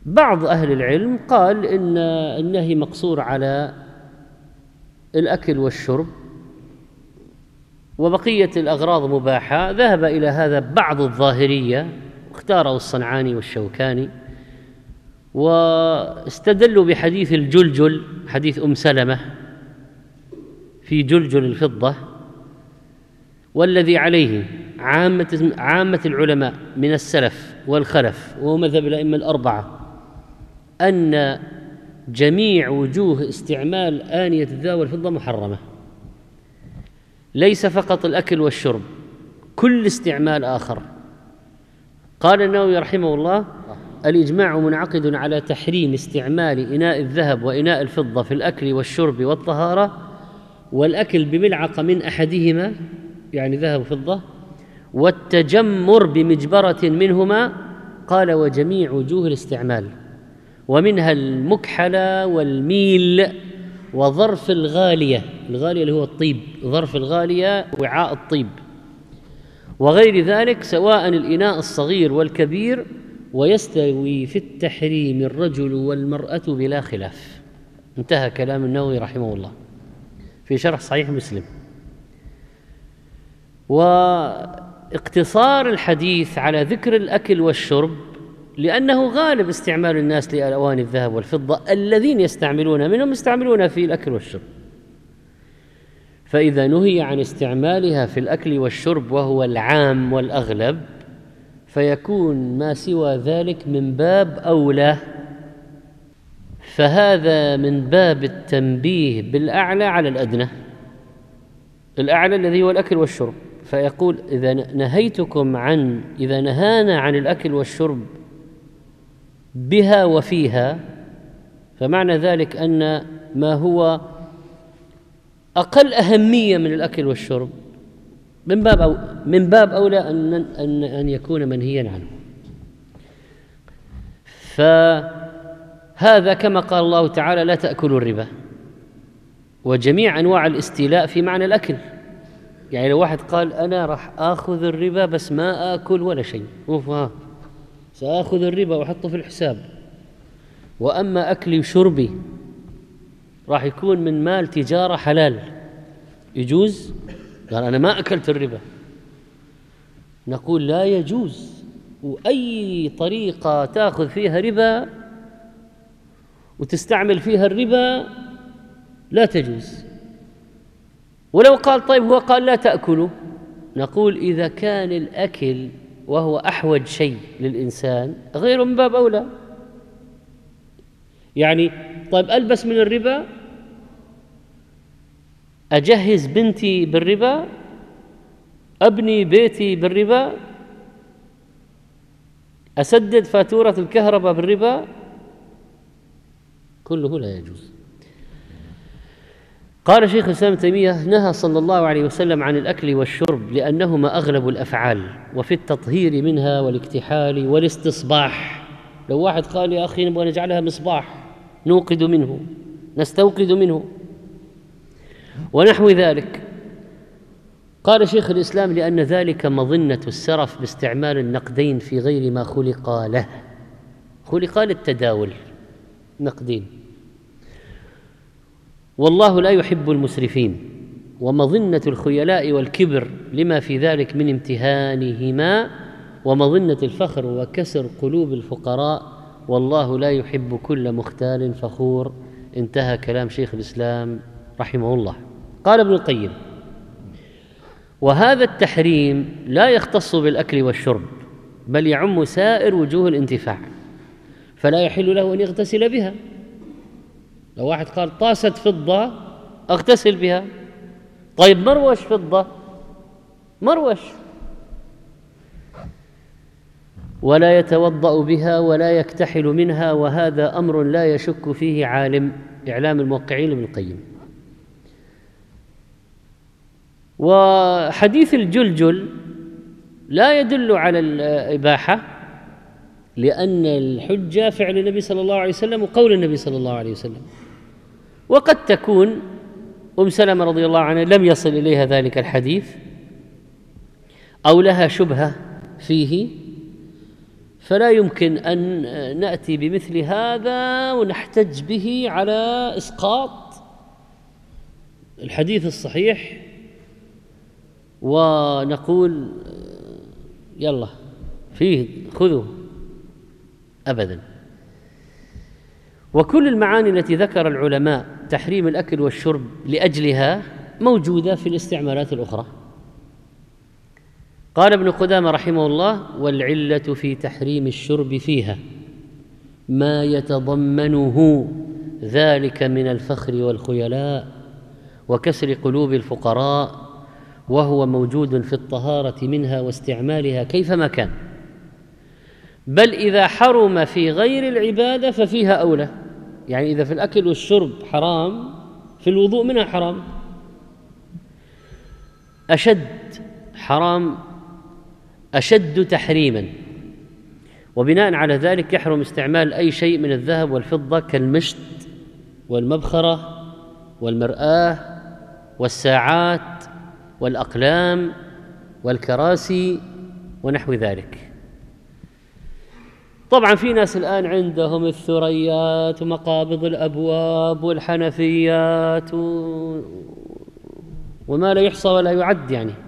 بعض أهل العلم قال إن النهي مقصور على الأكل والشرب وبقية الأغراض مباحة. ذهب إلى هذا بعض الظاهرية واختاره الصنعاني والشوكاني، واستدلوا بحديث الجلجل، حديث أم سلمة في جلجل الفضة، والذي عليه عامة العلماء من السلف والخلف وهو مذهب الأئمة الأربعة، أن جميع وجوه استعمال آنية الذهب والفضة محرمة، ليس فقط الأكل والشرب، كل استعمال آخر. قال النووي رحمه الله: الإجماع منعقد على تحريم استعمال إناء الذهب وإناء الفضة في الأكل والشرب والطهارة، والأكل بملعقة من أحدهما يعني ذهب وفضة، والتجمر بمجبرة منهما. قال: وجميع وجوه الاستعمال، ومنها المكحلة والميل وظرف الغالية اللي هو الطيب، ظرف الغالية وعاء الطيب، وغير ذلك، سواء الإناء الصغير والكبير، ويستوي في التحريم الرجل والمرأة بلا خلاف. انتهى كلام النووي رحمه الله في شرح صحيح مسلم. واقتصار الحديث على ذكر الأكل والشرب لأنه غالب استعمال الناس لأواني الذهب والفضة الذين يستعملون منهم يستعملون في الأكل والشرب، فإذا نهي عن استعمالها في الأكل والشرب وهو العام والأغلب، فيكون ما سوى ذلك من باب أولى. فهذا من باب التنبيه بالأعلى على الأدنى، الأعلى الذي هو الأكل والشرب. فيقول: إذا نهانا عن الأكل والشرب بها وفيها، فمعنى ذلك أن ما هو أقل أهمية من الأكل والشرب من باب أولى أن يكون منهيا عنه. فهذا كما قال الله تعالى: لا تأكلوا الربا، وجميع أنواع الاستيلاء في معنى الأكل. يعني لو واحد قال: أنا راح آخذ الربا بس ما آكل ولا شيء، سآخذ الربا وأحطه في الحساب، وأما أكلي وشربي راح يكون من مال تجارة حلال، يجوز؟ قال: أنا ما أكلت الربا. نقول: لا يجوز، وأي طريقة تأخذ فيها ربا وتستعمل فيها الربا لا تجوز. ولو قال: طيب هو قال لا تأكلوا، نقول: إذا كان الأكل وهو أحوج شيء للإنسان غيره من باب أولى. يعني طيب ألبس من الربا، أجهز بنتي بالربا، أبني بيتي بالربا، أسدد فاتورة الكهرباء بالربا، كله لا يجوز. قال شيخ الإسلام ابن تيمية: نهى صلى الله عليه وسلم عن الأكل والشرب لأنهما أغلب الأفعال، وفي التطهير منها والاكتحال والاستصباح. لو واحد قال: يا أخي نبغى نجعلها مصباح نوقد منه، نستوقد منه، ونحو ذلك. قال شيخ الإسلام: لأن ذلك مظنة السرف باستعمال النقدين في غير ما خلق له، خلق للتداول نقدين، والله لا يحب المسرفين، ومظنة الخيلاء والكبر لما في ذلك من امتهانهما، ومظنة الفخر وكسر قلوب الفقراء، والله لا يحب كل مختال فخور. انتهى كلام شيخ الإسلام رحمه الله. قال ابن القيم: وهذا التحريم لا يختص بالأكل والشرب، بل يعم سائر وجوه الانتفاع، فلا يحل له أن يغتسل بها. لو واحد قال: طاسة فضة أغتسل بها، طيب مروش فضة، مروش، ولا يتوضأ بها ولا يكتحل منها، وهذا أمر لا يشك فيه عالم. إعلام الموقعين لابن القيم. وحديث الجلجل لا يدل على الإباحة، لأن الحجة فعل النبي صلى الله عليه وسلم وقول النبي صلى الله عليه وسلم، وقد تكون أم سلمة رضي الله عنها لم يصل إليها ذلك الحديث أو لها شبهة فيه، فلا يمكن أن نأتي بمثل هذا ونحتج به على إسقاط الحديث الصحيح ونقول يلا فيه خذوا، أبدا. وكل المعاني التي ذكر العلماء تحريم الأكل والشرب لأجلها موجودة في الاستعمالات الأخرى. قال ابن قدامة رحمه الله: والعلة في تحريم الشرب فيها ما يتضمنه ذلك من الفخر والخيلاء وكسر قلوب الفقراء، وهو موجود في الطهارة منها واستعمالها كيفما كان، بل إذا حرم في غير العبادة ففيها أولى. يعني إذا في الأكل والشرب حرام، في الوضوء منها حرام، أشد تحريما. وبناء على ذلك يحرم استعمال أي شيء من الذهب والفضة كالمشط والمبخرة والمرآة والساعات والأقلام والكراسي ونحو ذلك. طبعا في ناس الآن عندهم الثريات ومقابض الأبواب والحنفيات وما لا يحصى ولا يعد، يعني